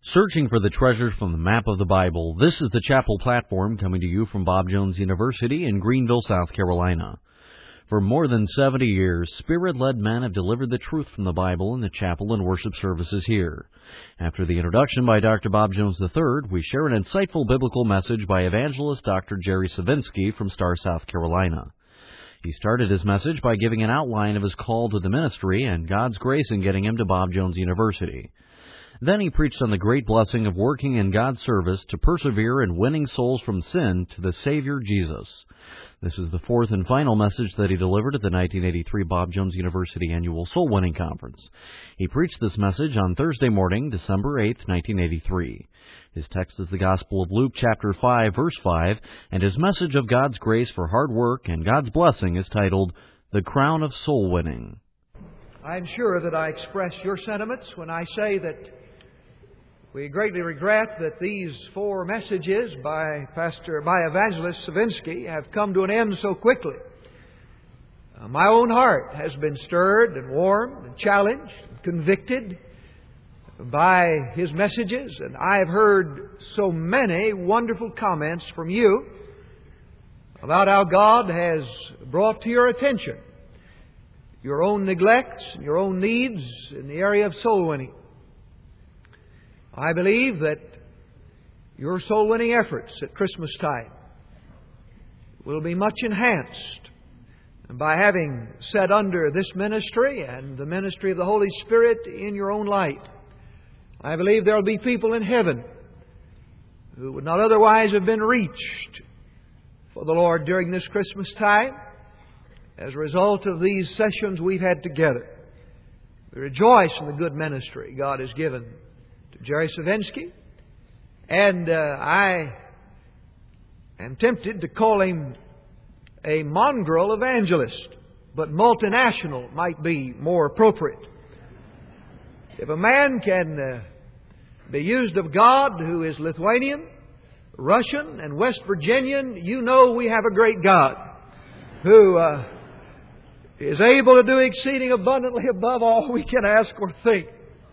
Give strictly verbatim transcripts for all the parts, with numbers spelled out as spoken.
Searching for the treasures from the map of the Bible, this is the Chapel Platform coming to you from Bob Jones University in Greenville, South Carolina. For more than seventy years, Spirit-led men have delivered the truth from the Bible in the chapel and worship services here. After the introduction by Doctor Bob Jones the third, we share an insightful biblical message by evangelist Doctor Jerry Savinsky from Star, South Carolina. He started his message by giving an outline of his call to the ministry and God's grace in getting him to Bob Jones University. Then he preached on the great blessing of working in God's service to persevere in winning souls from sin to the Savior Jesus. This is the fourth and final message that he delivered at the nineteen eighty-three Bob Jones University Annual Soul Winning Conference. He preached this message on Thursday morning, December eighth, nineteen eighty-three. His text is the Gospel of Luke, chapter five, verse five, and his message of God's grace for hard work and God's blessing is titled, The Crown of Soul Winning. I'm sure that I express your sentiments when I say that we greatly regret that these four messages by Pastor, by Evangelist Savinsky have come to an end so quickly. Uh, my own heart has been stirred and warmed and challenged and convicted by his messages, and I have heard so many wonderful comments from you about how God has brought to your attention your own neglects and your own needs in the area of soul winning. I believe that your soul-winning efforts at Christmas time will be much enhanced by having set under this ministry and the ministry of the Holy Spirit in your own light. I believe there will be people in heaven who would not otherwise have been reached for the Lord during this Christmas time as a result of these sessions we've had together. We rejoice in the good ministry God has given to Jerry Savinsky, and uh, I am tempted to call him a mongrel evangelist, but multinational might be more appropriate. If a man can uh, be used of God who is Lithuanian, Russian, and West Virginian, you know we have a great God who uh, is able to do exceeding abundantly above all we can ask or think.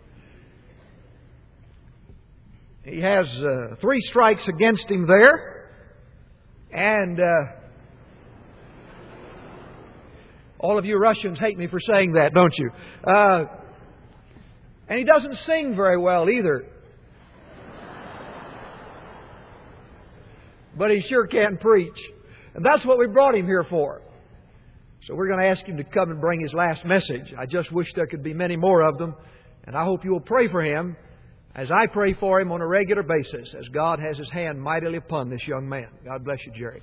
He has uh, three strikes against him there. And uh, all of you Russians hate me for saying that, don't you? Uh, and he doesn't sing very well either. But he sure can preach. And that's what we brought him here for. So we're going to ask him to come and bring his last message. I just wish there could be many more of them. And I hope you will pray for him, as I pray for him on a regular basis, as God has His hand mightily upon this young man. God bless you, Jerry.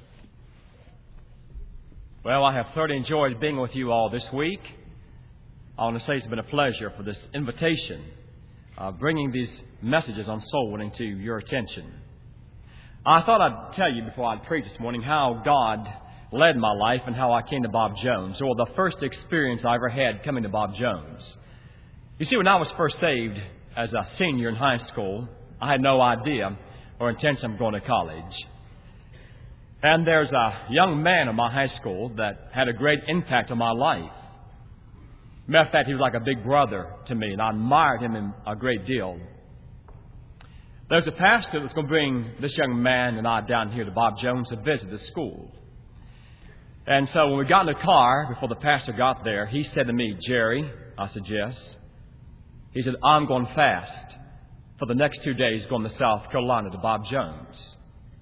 Well, I have thoroughly enjoyed being with you all this week. I want to say it's been a pleasure for this invitation of bringing these messages on soul winning to your attention. I thought I'd tell you before I preach this morning how God led my life and how I came to Bob Jones, or the first experience I ever had coming to Bob Jones. You see, when I was first saved, as a senior in high school, I had no idea or intention of going to college. And there's a young man in my high school that had a great impact on my life. Matter of fact, he was like a big brother to me, and I admired him a great deal. There's a pastor that was going to bring this young man and I down here to Bob Jones to visit the school. And so when we got in the car, before the pastor got there, he said to me, "Jerry," I said, "Yes." He said, "I'm going fast for the next two days going to South Carolina to Bob Jones."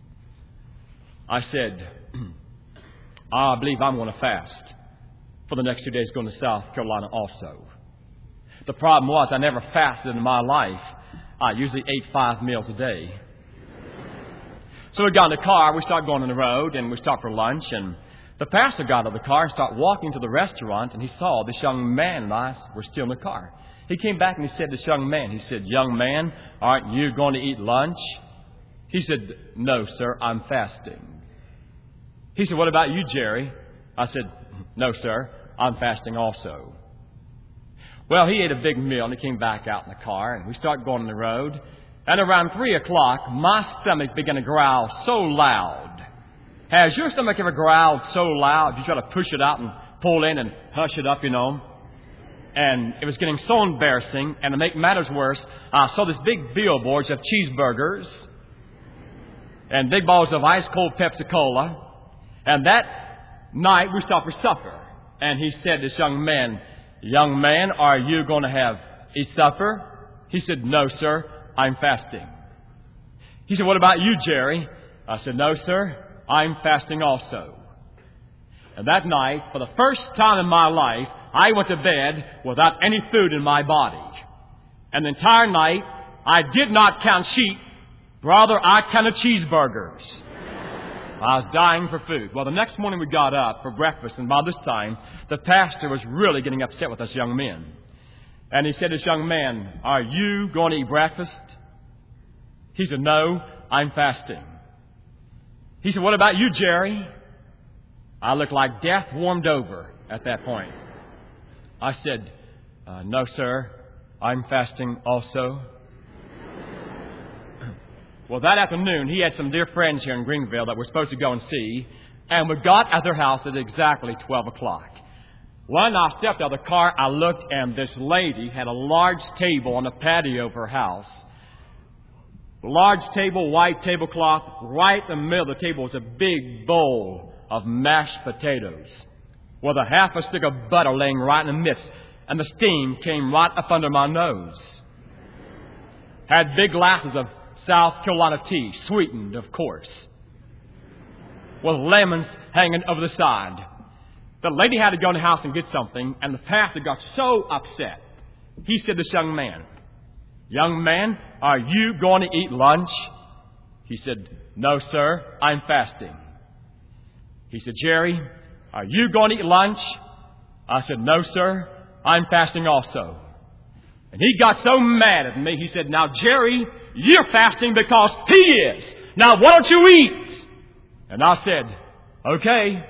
I said, "I believe I'm going to fast for the next two days going to South Carolina also." The problem was I never fasted in my life. I usually ate five meals a day. So we got in the car, we started going on the road, and we stopped for lunch, and the pastor got out of the car and started walking to the restaurant, and he saw this young man and I were still in the car. He came back and he said to this young man, he said, "Young man, aren't you going to eat lunch?" He said, "No, sir, I'm fasting." He said, "What about you, Jerry?" I said, "No, sir, I'm fasting also." Well, he ate a big meal and he came back out in the car and we started going on the road. And around three o'clock, my stomach began to growl so loud. Has your stomach ever growled so loud you try to push it out and pull in and hush it up, you know? And it was getting so embarrassing. And to make matters worse, I saw this big billboards of cheeseburgers and big bottles of ice-cold Pepsi-Cola. And that night, we stopped for supper. And he said to this young man, "Young man, are you going to have eat supper?" He said, "No, sir, I'm fasting." He said, "What about you, Jerry?" I said, "No, sir, I'm fasting also." And that night, for the first time in my life, I went to bed without any food in my body. And the entire night, I did not count sheep. Rather, I counted cheeseburgers. I was dying for food. Well, the next morning we got up for breakfast, and by this time, the pastor was really getting upset with us young men. And he said to this young man, "Are you going to eat breakfast?" He said, "No, I'm fasting." He said, "What about you, Jerry?" I looked like death warmed over at that point. I said, uh, "No, sir, I'm fasting also." Well, that afternoon, he had some dear friends here in Greenville that we're supposed to go and see, and we got at their house at exactly twelve o'clock. When I stepped out of the car, I looked, and this lady had a large table on the patio of her house. Large table, white tablecloth. Right in the middle of the table was a big bowl of mashed potatoes with a half a stick of butter laying right in the midst, and the steam came right up under my nose. Had big glasses of South Carolina tea, sweetened, of course, with lemons hanging over the side. The lady had to go in the house and get something, and the pastor got so upset. He said to this young man, "Young man, are you going to eat lunch?" He said, "No, sir, I'm fasting." He said, "Jerry, are you going to eat lunch?" I said, "No, sir, I'm fasting also." And he got so mad at me, he said, "Now, Jerry, you're fasting because he is. Now, why don't you eat?" And I said, "Okay."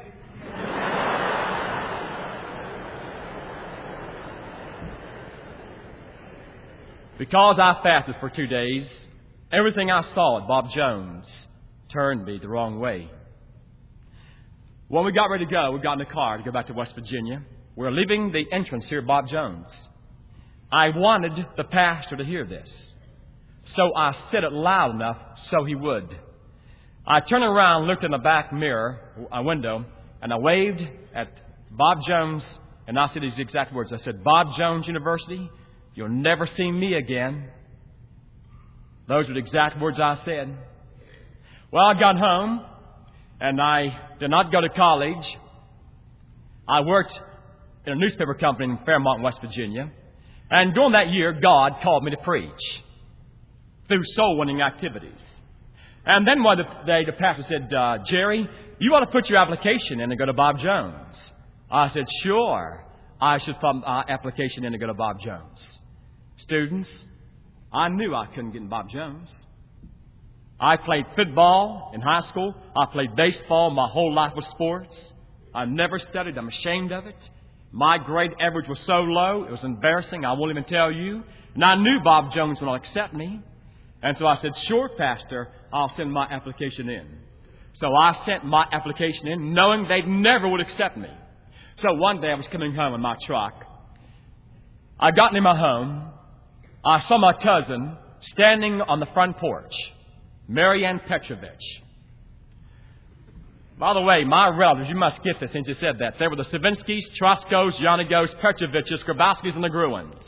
Because I fasted for two days, everything I saw at Bob Jones turned me the wrong way. When we got ready to go, we got in the car to go back to West Virginia. We were leaving the entrance here at Bob Jones. I wanted the pastor to hear this, so I said it loud enough so he would. I turned around, looked in the back mirror, a window, and I waved at Bob Jones, and I said these exact words. I said, "Bob Jones University, you'll never see me again." Those were the exact words I said. Well, I got home, and I did not go to college. I worked in a newspaper company in Fairmont, West Virginia. And during that year, God called me to preach through soul-winning activities. And then one day, the pastor said, uh, "Jerry, you ought to put your application in and go to Bob Jones." I said, "Sure, I should put my application in and go to Bob Jones." Students, I knew I couldn't get in Bob Jones. I played football in high school. I played baseball. My whole life was sports. I never studied. I'm ashamed of it. My grade average was so low, it was embarrassing. I won't even tell you. And I knew Bob Jones would not accept me. And so I said, "Sure, Pastor, I'll send my application in." So I sent my application in, knowing they never would accept me. So one day I was coming home in my truck. I got near my home. I saw my cousin standing on the front porch, Marianne Petrovich. By the way, my relatives, you must get this since you said that. They were the Savinskys, Troskos, Yanagos, Petroviches, Grabowskis, and the Gruins.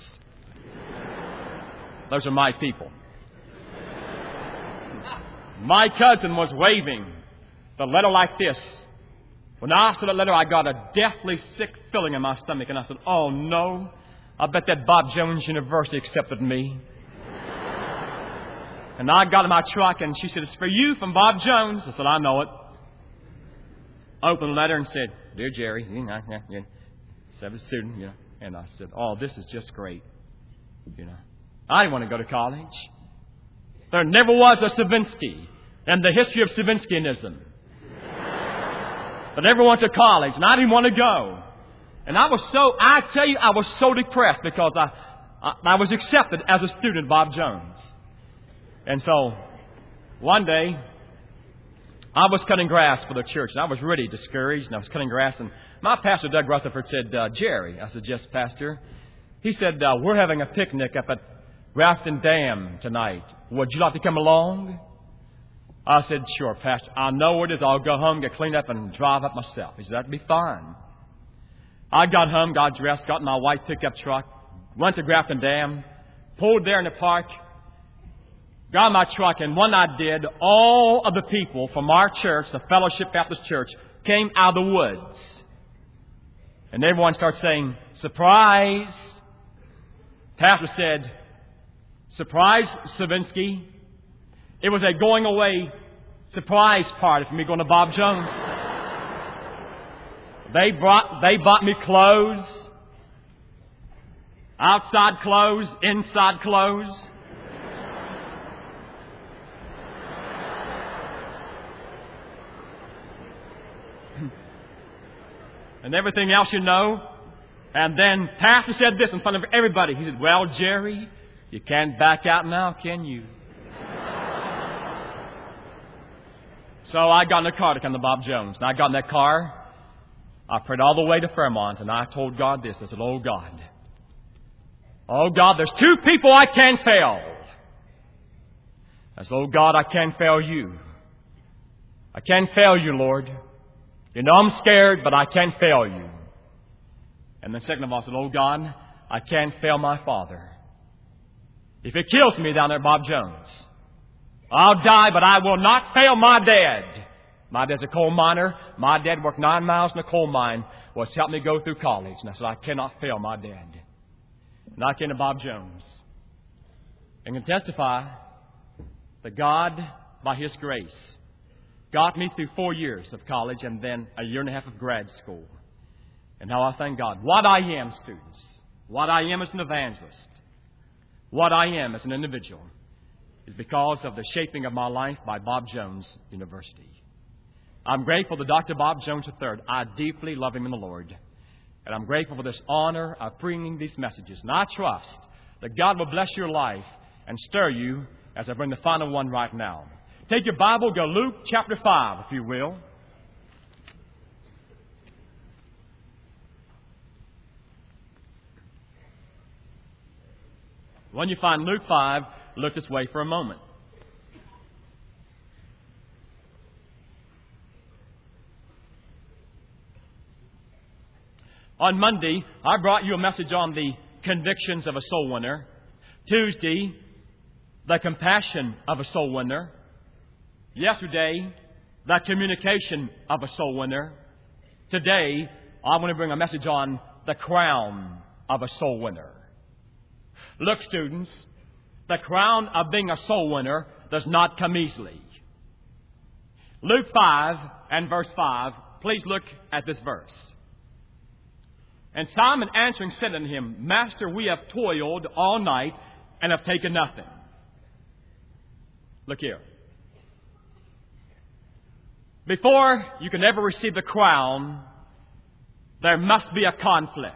Those are my people. My cousin was waving the letter like this. When I saw the letter, I got a deathly sick feeling in my stomach, and I said, "Oh, no, I bet that Bob Jones University accepted me." And I got in my truck, and she said, "It's for you from Bob Jones." I said, "I know it." Opened the letter and said, "Dear Jerry," you know, yeah, yeah, seventh student, you know, and I said, "Oh, this is just great." You know, I didn't want to go to college. There never was a Savinsky in the history of Savinskianism that ever went to college, and I didn't want to go. And I was so, I tell you, I was so depressed because I, I, I was accepted as a student at Bob Jones. And so, one day, I was cutting grass for the church, and I was really discouraged, and I was cutting grass, and my pastor, Doug Rutherford, said, uh, "Jerry," I said, "Yes, Pastor, He said, uh, we're having a picnic up at Grafton Dam tonight. Would you like to come along? I said, sure, Pastor. I know where it is. I'll go home, get cleaned up, and drive up myself. He said, that'd be fine. I got home, got dressed, got in my white pickup truck, went to Grafton Dam, pulled there in the park, got in my truck, and when I did, all of the people from our church, the Fellowship Baptist Church, came out of the woods. And everyone started saying, surprise. Pastor said, surprise, Savinsky. It was a going away surprise party for me going to Bob Jones. They brought, they bought me clothes, outside clothes, inside clothes. And everything else you know. And then Pastor said this in front of everybody. He said, well, Jerry, you can't back out now, can you? So I got in the car to come to Bob Jones. And I got in that car. I prayed all the way to Fairmont. And I told God this. I said, oh, God. Oh, God, there's two people I can't fail. I said, oh, God, I can't fail you. I can't fail you, Lord. You know I'm scared, but I can't fail you. And then second of all, I said, oh, God, I can't fail my father. If it kills me down there at Bob Jones, I'll die, but I will not fail my dad. My dad's a coal miner. My dad worked nine miles in a coal mine, was helped me go through college. And I said, I cannot fail my dad. And I came to Bob Jones and can testify that God, by His grace, got me through four years of college and then a year and a half of grad school. And how I thank God. What I am, students, what I am as an evangelist, what I am as an individual, is because of the shaping of my life by Bob Jones University. I'm grateful to Doctor Bob Jones the third. I deeply love him in the Lord. And I'm grateful for this honor of bringing these messages. And I trust that God will bless your life and stir you as I bring the final one right now. Take your Bible, go Luke chapter five, if you will. When you find Luke five, look this way for a moment. On Monday, I brought you a message on the convictions of a soul winner. Tuesday, the compassion of a soul winner. Yesterday, the communication of a soul winner. Today, I want to bring a message on the crown of a soul winner. Look, students, the crown of being a soul winner does not come easily. Luke five and verse five, please look at this verse. And Simon answering said unto him, Master, we have toiled all night and have taken nothing. Look here. Before you can ever receive the crown, there must be a conflict.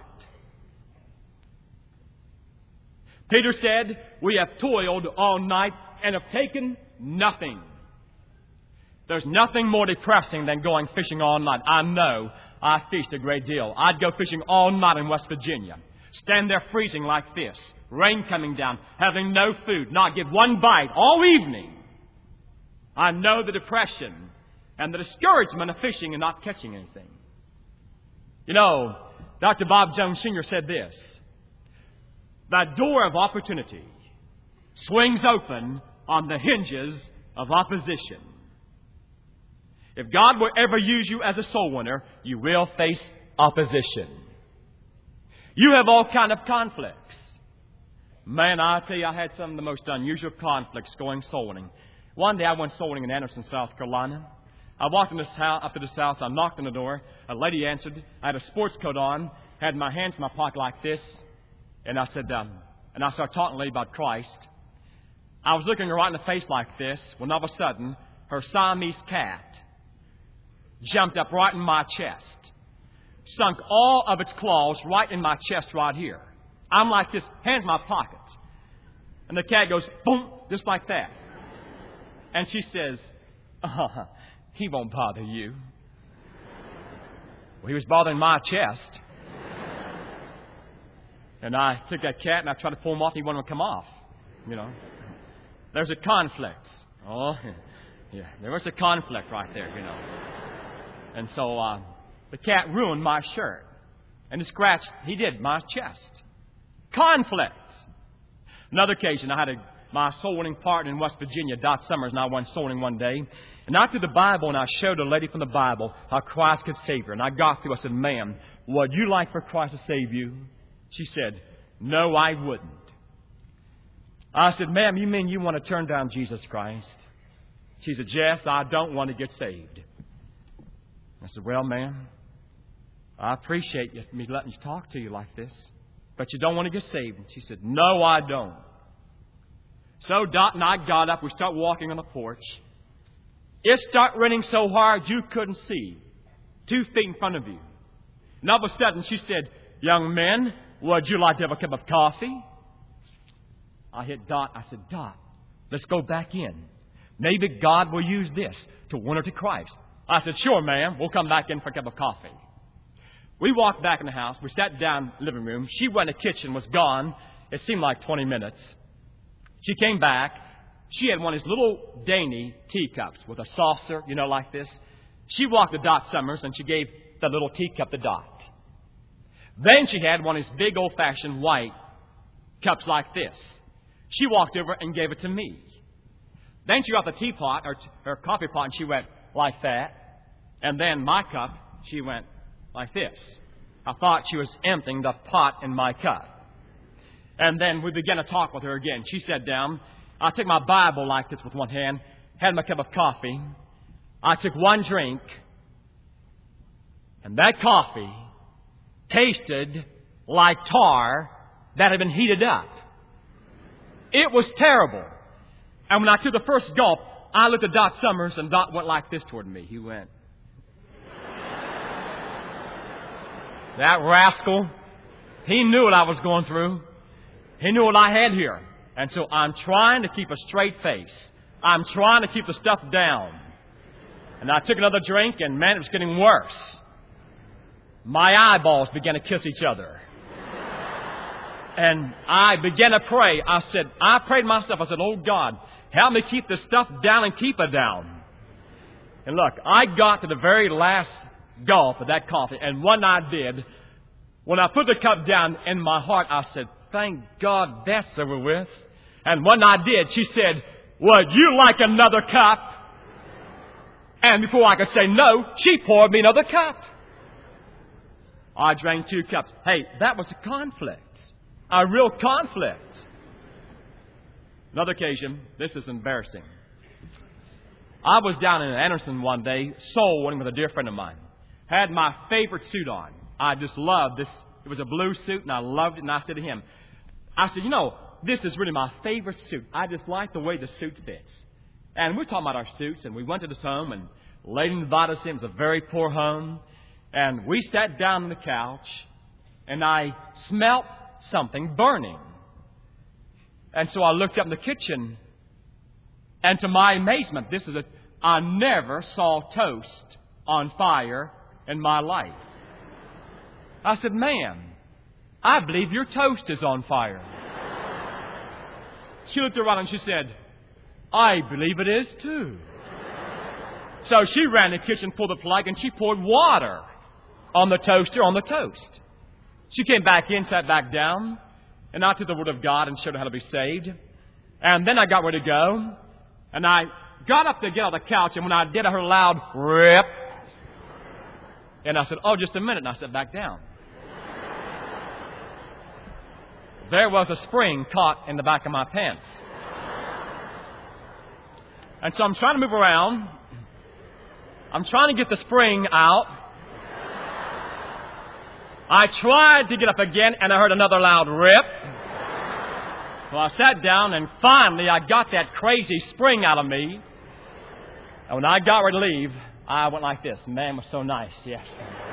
Peter said, we have toiled all night and have taken nothing. There's nothing more depressing than going fishing all night. I know. I fished a great deal. I'd go fishing all night in West Virginia. Stand there freezing like this. Rain coming down. Having no food. Not get one bite all evening. I know the depression and the discouragement of fishing and not catching anything. You know, Doctor Bob Jones Senior said this. The door of opportunity swings open on the hinges of opposition. If God will ever use you as a soul winner, you will face opposition. You have all kind of conflicts. Man, I tell you, I had some of the most unusual conflicts going soul winning. One day I went soul winning in Anderson, South Carolina. I walked in this house, up to this house. I knocked on the door. A lady answered. I had a sports coat on, had my hands in my pocket like this. And I said, um, and I started talking to the lady about Christ. I was looking her right in the face like this when all of a sudden her Siamese cat jumped up right in my chest, sunk all of its claws right in my chest right here. I'm like this, hands in my pockets. And the cat goes, boom, just like that. And she says, uh, he won't bother you. Well, he was bothering my chest. And I took that cat and I tried to pull him off and he wouldn't come off. You know. There's a conflict. Oh, yeah. There was a conflict right there, you know. And so uh, the cat ruined my shirt. And he scratched, he did, my chest. Conflict. Another occasion, I had a, my soul winning partner in West Virginia, Dot Summers, and I went soul winning one day. And I took the Bible and I showed a lady from the Bible how Christ could save her. And I got through, I said, ma'am, would you like for Christ to save you? She said, no, I wouldn't. I said, ma'am, you mean you want to turn down Jesus Christ? She said, yes, I don't want to get saved. I said, well, ma'am, I appreciate you, me letting you talk to you like this, but you don't want to get saved. And she said, no, I don't. So Dot and I got up. We start walking on the porch. It started raining so hard you couldn't see two feet in front of you. And all of a sudden she said, young man, would you like to have a cup of coffee? I hit Dot. I said, Dot, let's go back in. Maybe God will use this to win her to Christ. I said, sure, ma'am. We'll come back in for a cup of coffee. We walked back in the house. We sat down in the living room. She went in the kitchen, was gone. It seemed like twenty minutes. She came back. She had one of these little dainty teacups with a saucer, you know, like this. She walked to Dot Summers and she gave the little teacup to Dot. Then she had one of these big old-fashioned white cups like this. She walked over and gave it to me. Then she got the teapot, or her coffee pot, and she went like that. And then my cup, she went like this. I thought she was emptying the pot in my cup. And then we began to talk with her again. She sat down. I took my Bible like this with one hand, had my cup of coffee. I took one drink, and that coffee tasted like tar that had been heated up. It was terrible. And when I took the first gulp, I looked at Dot Summers, and Dot went like this toward me. He went, that rascal, he knew what I was going through. He knew what I had here. And so I'm trying to keep a straight face. I'm trying to keep the stuff down. And I took another drink, and man, it was getting worse. My eyeballs began to kiss each other. And I began to pray. I said, I prayed myself. I said, oh God, help me keep this stuff down and keep it down. And look, I got to the very last gulp of that coffee. And when I did, when I put the cup down in my heart, I said, thank God that's over with. And when I did, she said, would you like another cup? And before I could say no, she poured me another cup. I drank two cups. Hey, that was a conflict. A real conflict. Another occasion, this is embarrassing. I was down in Anderson one day, soul winning with a dear friend of mine. Had my favorite suit on. I just loved this. It was a blue suit, and I loved it. And I said to him, I said, you know, this is really my favorite suit. I just like the way the suit fits. And we were talking about our suits, and we went to this home, and the lady invited us in. It was a very poor home. And we sat down on the couch, and I smelt something burning. And so I looked up in the kitchen, and to my amazement, this is a, I never saw toast on fire in my life. I said, ma'am, I believe your toast is on fire. She looked around and she said, I believe it is too. So she ran in the kitchen, pulled the plug, and she poured water on the toaster, on the toast. She came back in, sat back down, and I took the Word of God and showed her how to be saved. And then I got ready to go, and I got up to get on the couch, and when I did, I heard a loud rip. And I said, oh, just a minute, and I sat back down. There was a spring caught in the back of my pants. And so I'm trying to move around. I'm trying to get the spring out. I tried to get up again, and I heard another loud rip. So I sat down, and finally I got that crazy spring out of me. And when I got ready to leave, I went like this. Man was so nice, yes.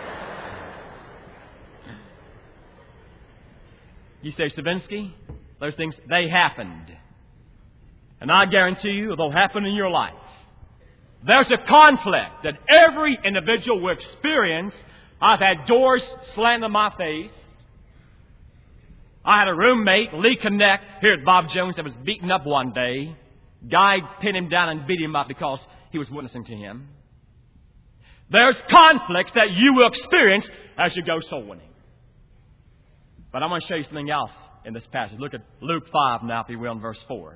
You say, Savinsky, those things, they happened. And I guarantee you they'll happen in your life. There's a conflict that every individual will experience. I've had doors slammed in my face. I had a roommate, Lee Connect, here at Bob Jones that was beaten up one day. Guy pinned him down and beat him up because he was witnessing to him. There's conflicts that you will experience as you go soul winning. But I want to show you something else in this passage. Look at Luke five now, if you will, in verse four.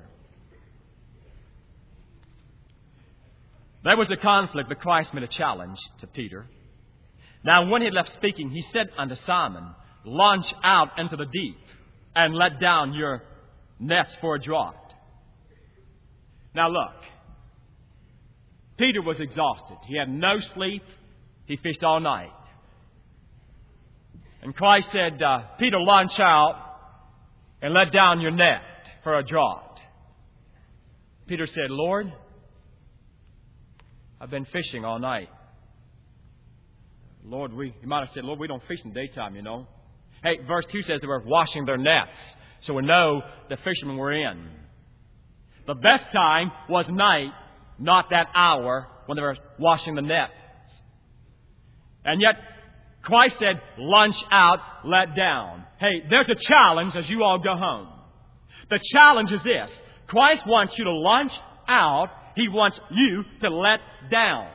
There was a conflict, but Christ made a challenge to Peter. Now, when he left speaking, he said unto Simon, launch out into the deep and let down your nets for a draught. Now, look. Peter was exhausted. He had no sleep. He fished all night. And Christ said, uh, Peter, launch out and let down your net for a draught. Peter said, Lord, I've been fishing all night. Lord, we, you might have said, Lord, we don't fish in the daytime, you know. Hey, verse two says they were washing their nets. So we know the fishermen were in. The best time was night, not that hour when they were washing the nets. And yet, Christ said, launch out, let down. Hey, there's a challenge as you all go home. The challenge is this. Christ wants you to launch out. He wants you to let down.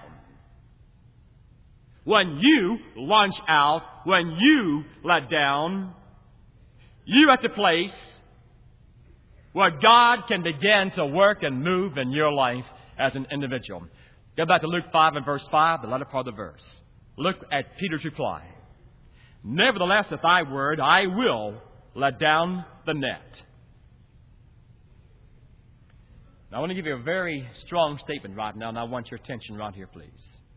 When you launch out, when you let down, you're at the place where God can begin to work and move in your life as an individual. Go back to Luke five and verse five, the latter part of the verse. Look at Peter's reply. Nevertheless, at thy word, I will let down the net. Now, I want to give you a very strong statement right now, and I want your attention right here, please.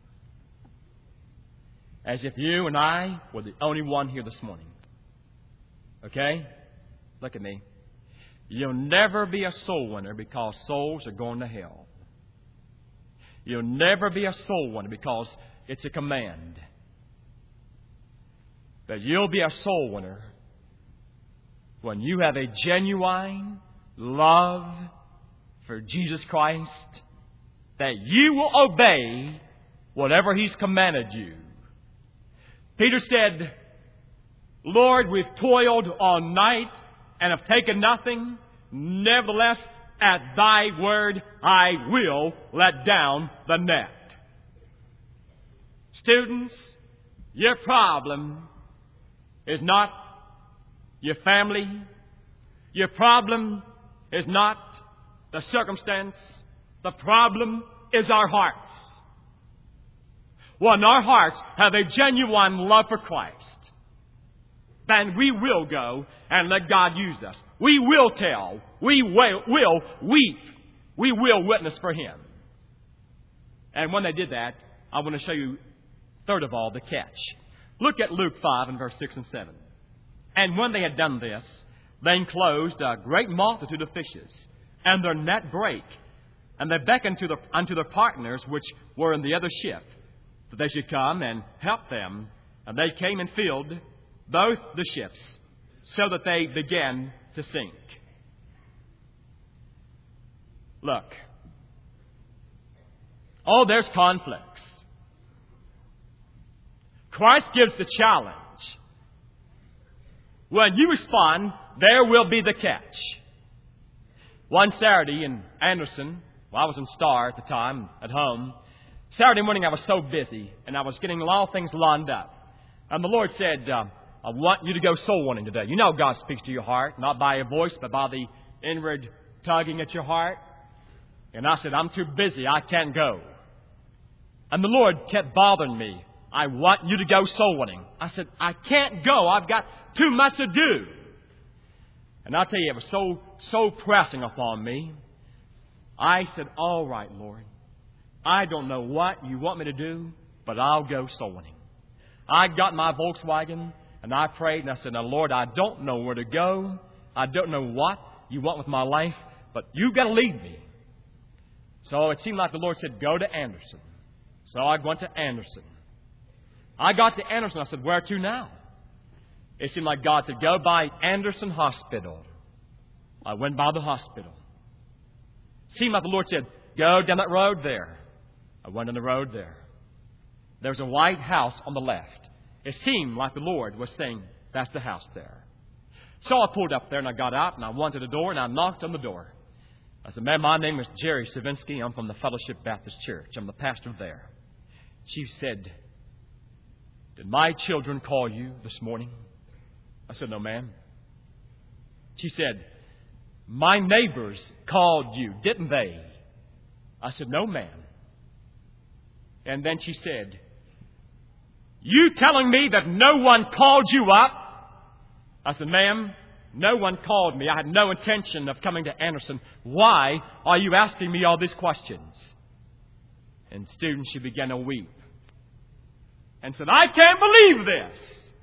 As if you and I were the only one here this morning. Okay? Look at me. You'll never be a soul winner because souls are going to hell. You'll never be a soul winner because it's a command. But you'll be a soul winner when you have a genuine love for Jesus Christ, that you will obey whatever He's commanded you. Peter said, Lord, we've toiled all night and have taken nothing. Nevertheless, at thy word, I will let down the net. Students, your problem is not your family. Your problem is not the circumstance. The problem is our hearts. When our hearts have a genuine love for Christ, then we will go and let God use us. We will tell. We will, will weep. We will witness for Him. And when they did that, I want to show you, third of all, the catch. Look at Luke five and verse six and seven. And when they had done this, they enclosed a great multitude of fishes, and their net brake. And they beckoned to the, unto their partners which were in the other ship, that they should come and help them. And they came and filled both the ships, so that they began to sink. Look. Oh, there's conflicts. Christ gives the challenge. When you respond, there will be the catch. One Saturday in Anderson, well, I was in Star at the time, at home. Saturday morning I was so busy, and I was getting a lot of things lined up. And the Lord said, uh, I want you to go soul winning today. You know God speaks to your heart, not by your voice, but by the inward tugging at your heart. And I said, I'm too busy. I can't go. And the Lord kept bothering me. I want you to go soul winning. I said, I can't go. I've got too much to do. And I'll tell you, it was so, so pressing upon me. I said, all right, Lord. I don't know what you want me to do, but I'll go soul winning. I got my Volkswagen, and I prayed, and I said, now, Lord, I don't know where to go. I don't know what you want with my life, but you've got to lead me. So it seemed like the Lord said, go to Anderson. So I went to Anderson. I got to Anderson. I said, where to now? It seemed like God said, go by Anderson Hospital. I went by the hospital. It seemed like the Lord said, go down that road there. I went on the road there. There was a white house on the left. It seemed like the Lord was saying, that's the house there. So I pulled up there and I got out and I went to the door and I knocked on the door. I said, "Ma'am, my name is Jerry Savinsky. I'm from the Fellowship Baptist Church. I'm the pastor there." She said, "Did my children call you this morning?" I said, "No, ma'am." She said, "My neighbors called you, didn't they?" I said, "No, ma'am." And then she said, "You telling me that no one called you up?" I said, "Ma'am, no one called me. I had no intention of coming to Anderson. Why are you asking me all these questions?" And students, she began to weep and said, "I can't believe this.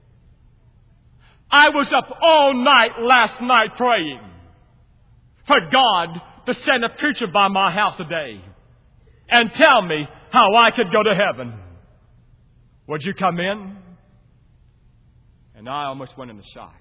I was up all night last night praying for God to send a preacher by my house today and tell me how I could go to heaven. Would you come in?" And I almost went into shock.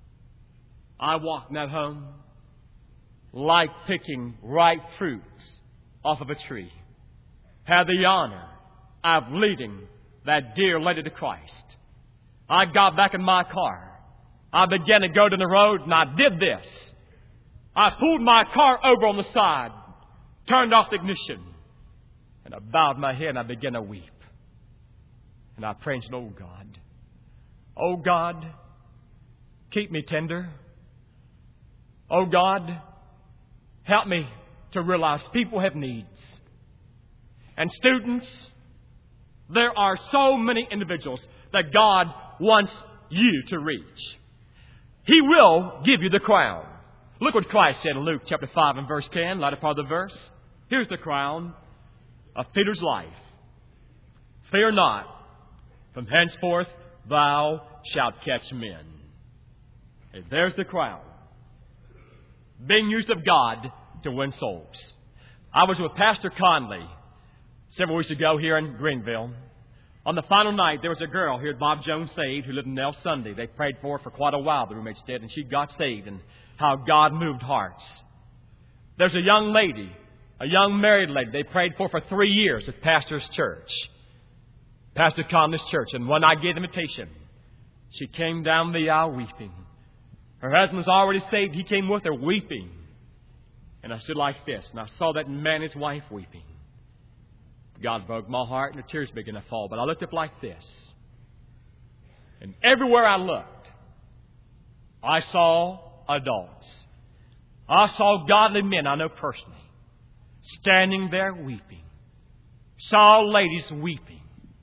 I walked in that home like picking ripe fruits off of a tree. Had the honor of leading that dear lady to Christ. I got back in my car. I began to go to the road and I did this. I pulled my car over on the side, turned off the ignition, and I bowed my head and I began to weep. And I prayed, "Oh God, oh God, keep me tender. Oh God, help me to realize people have needs." And students, there are so many individuals that God wants you to reach. He will give you the crown. Look what Christ said in Luke chapter five and verse ten, latter part of the verse. Here's the crown of Peter's life. "Fear not, from henceforth thou shalt catch men." And there's the crown, being used of God to win souls. I was with Pastor Conley several weeks ago here in Greenville. On the final night, there was a girl here at Bob Jones Saved who lived in El Sunday. They prayed for her for quite a while, the roommates did, and she got saved, and how God moved hearts. There's a young lady, a young married lady, they prayed for for three years at Pastor's church, Pastor Conley's church, and one night gave the invitation. She came down the aisle weeping. Her husband's already saved. He came with her weeping. And I stood like this, and I saw that man and his wife weeping. God broke my heart, and the tears began to fall. But I looked up like this. And everywhere I looked, I saw adults. I saw godly men I know personally standing there weeping. Saw ladies weeping.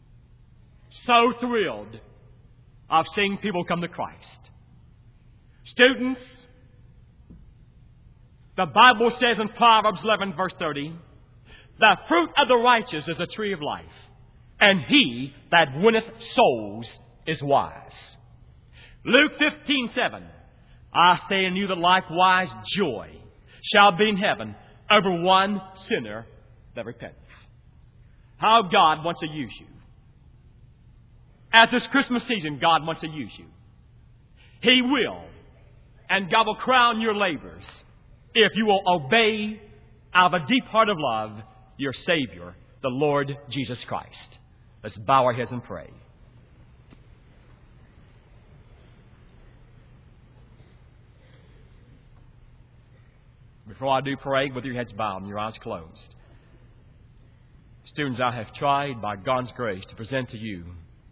So thrilled of seeing people come to Christ. Students, the Bible says in Proverbs eleven verse thirty, "The fruit of the righteous is a tree of life, and he that winneth souls is wise." Luke fifteen seven, "I say unto you that likewise joy shall be in heaven over one sinner that repenteth." How God wants to use you. At this Christmas season, God wants to use you. He will. And God will crown your labors if you will obey out of a deep heart of love your Savior, the Lord Jesus Christ. Let's bow our heads and pray. Before I do pray, with your heads bowed and your eyes closed. Students, I have tried by God's grace to present to you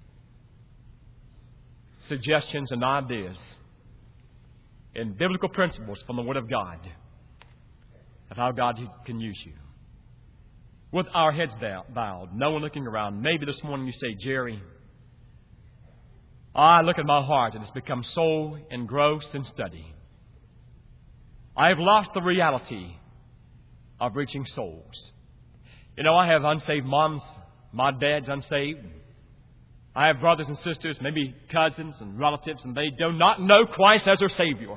suggestions and ideas and biblical principles from the Word of God of how God can use you. With our heads bowed, no one looking around, maybe this morning you say, "Jerry, I look at my heart and it's become so engrossed in study. I have lost the reality of reaching souls. You know, I have unsaved moms. My dad's unsaved. I have brothers and sisters, maybe cousins and relatives, and they do not know Christ as their Savior.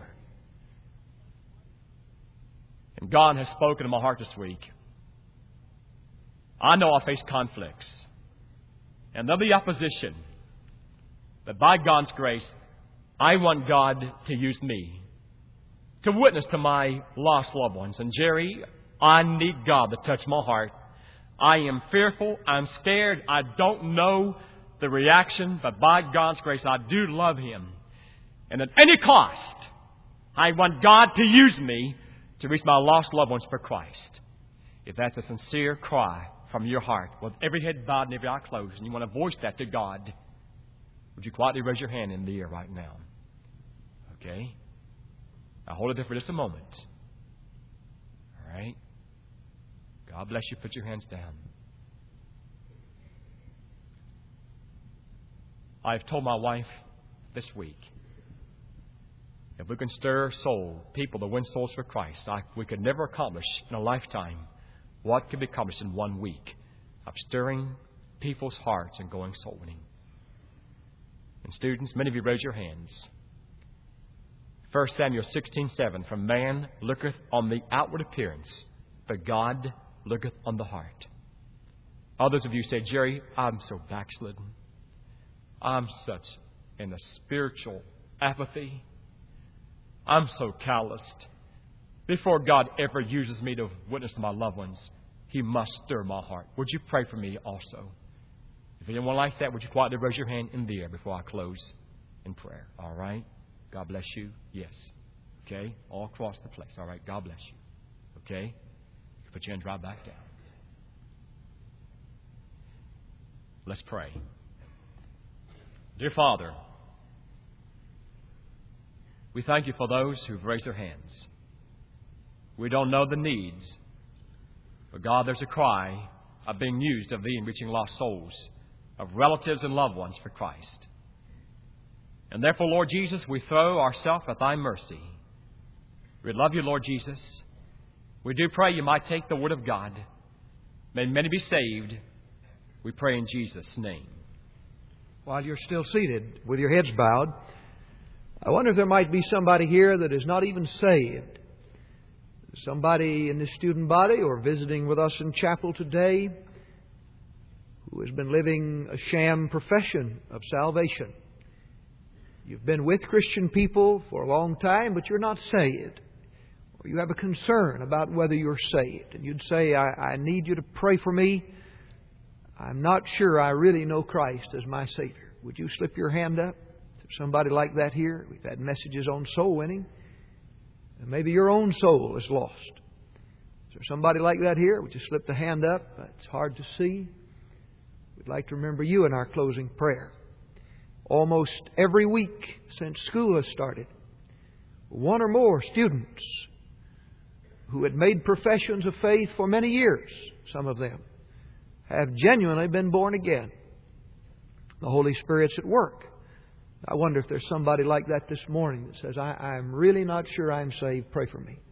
And God has spoken to my heart this week. I know I face conflicts, and there'll be opposition. But by God's grace, I want God to use me to witness to my lost loved ones. And Jerry, I need God to touch my heart. I am fearful. I'm scared. I don't know the reaction, but by God's grace, I do love Him. And at any cost, I want God to use me to reach my lost loved ones for Christ. If that's a sincere cry from your heart, with every head bowed and every eye closed, and you want to voice that to God, would you quietly raise your hand in the air right now? Okay? Now hold it there for just a moment. All right? God bless you. Put your hands down. I've told my wife this week, if we can stir soul, people to win souls for Christ, I, we could never accomplish in a lifetime what could be accomplished in one week of stirring people's hearts and going soul winning. And students, many of you raise your hands. First Samuel sixteen seven, from man looketh on the outward appearance, but God looketh on the heart. Others of you say, Jerry, I'm so backslidden. I'm such in a spiritual apathy. I'm so calloused. Before God ever uses me to witness to my loved ones, He must stir my heart. Would you pray for me also? If anyone like that, would you quietly raise your hand in the air before I close in prayer? All right? God bless you. Yes. Okay? All across the place. All right? God bless you. Okay? You can put your hands right back down. Let's pray. Dear Father, we thank You for those who've raised their hands. We don't know the needs, but God, there's a cry of being used of Thee in reaching lost souls, of relatives and loved ones for Christ. And therefore, Lord Jesus, we throw ourselves at Thy mercy. We love You, Lord Jesus. We do pray You might take the Word of God. May many be saved. We pray in Jesus' name. While you're still seated with your heads bowed, I wonder if there might be somebody here that is not even saved. Somebody in the student body or visiting with us in chapel today who has been living a sham profession of salvation. You've been with Christian people for a long time, but you're not saved. Or you have a concern about whether you're saved. And you'd say, I, I need you to pray for me. I'm not sure I really know Christ as my Savior. Would you slip your hand up? There's somebody like that here. We've had messages on soul winning. And maybe your own soul is lost. Is there somebody like that here? Would you slip the hand up? It's hard to see. We'd like to remember you in our closing prayer. Almost every week since school has started, one or more students who had made professions of faith for many years, some of them, have genuinely been born again. The Holy Spirit's at work. I wonder if there's somebody like that this morning that says, I, I'm really not sure I'm saved. Pray for me.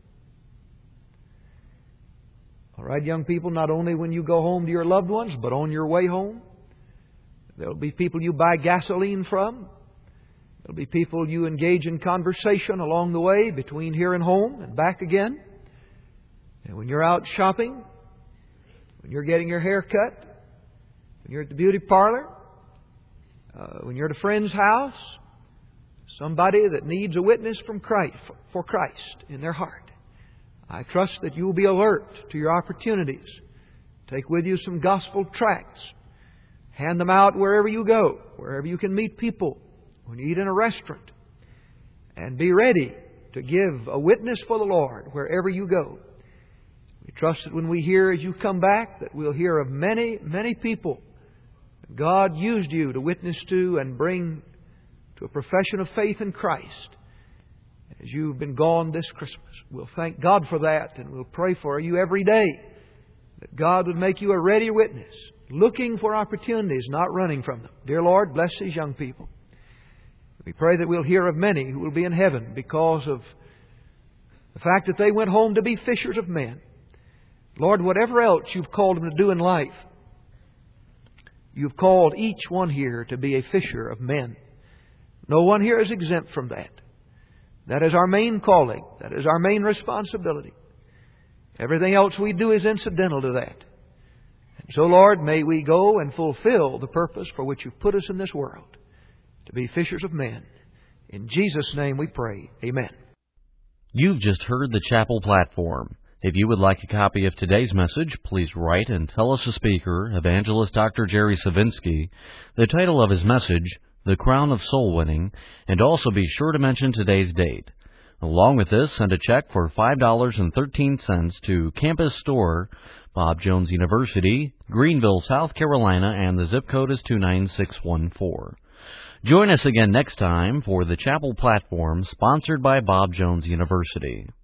All right, young people, not only when you go home to your loved ones, but on your way home. There'll be people you buy gasoline from. There'll be people you engage in conversation along the way between here and home and back again. And when you're out shopping, when you're getting your hair cut, when you're at the beauty parlor, uh, when you're at a friend's house, somebody that needs a witness from Christ, for Christ in their heart. I trust that you will be alert to your opportunities. Take with you some gospel tracts. Hand them out wherever you go, wherever you can meet people, when you eat in a restaurant. And be ready to give a witness for the Lord wherever you go. We trust that when we hear as you come back, that we'll hear of many, many people that God used you to witness to and bring to a profession of faith in Christ as you've been gone this Christmas. We'll thank God for that, and we'll pray for you every day that God would make you a ready witness, looking for opportunities, not running from them. Dear Lord, bless these young people. We pray that we'll hear of many who will be in heaven because of the fact that they went home to be fishers of men. Lord, whatever else You've called them to do in life, You've called each one here to be a fisher of men. No one here is exempt from that. That is our main calling. That is our main responsibility. Everything else we do is incidental to that. And so, Lord, may we go and fulfill the purpose for which You've put us in this world, to be fishers of men. In Jesus' name we pray. Amen. You've just heard the chapel platform. If you would like a copy of today's message, please write and tell us the speaker, Evangelist Doctor Jerry Savinsky, the title of his message, The Crown of Soul Winning, and also be sure to mention today's date. Along with this, send a check for five dollars and thirteen cents to Campus Store, Bob Jones University, Greenville, South Carolina, and the zip code is two nine six one four. Join us again next time for the Chapel Platform, sponsored by Bob Jones University.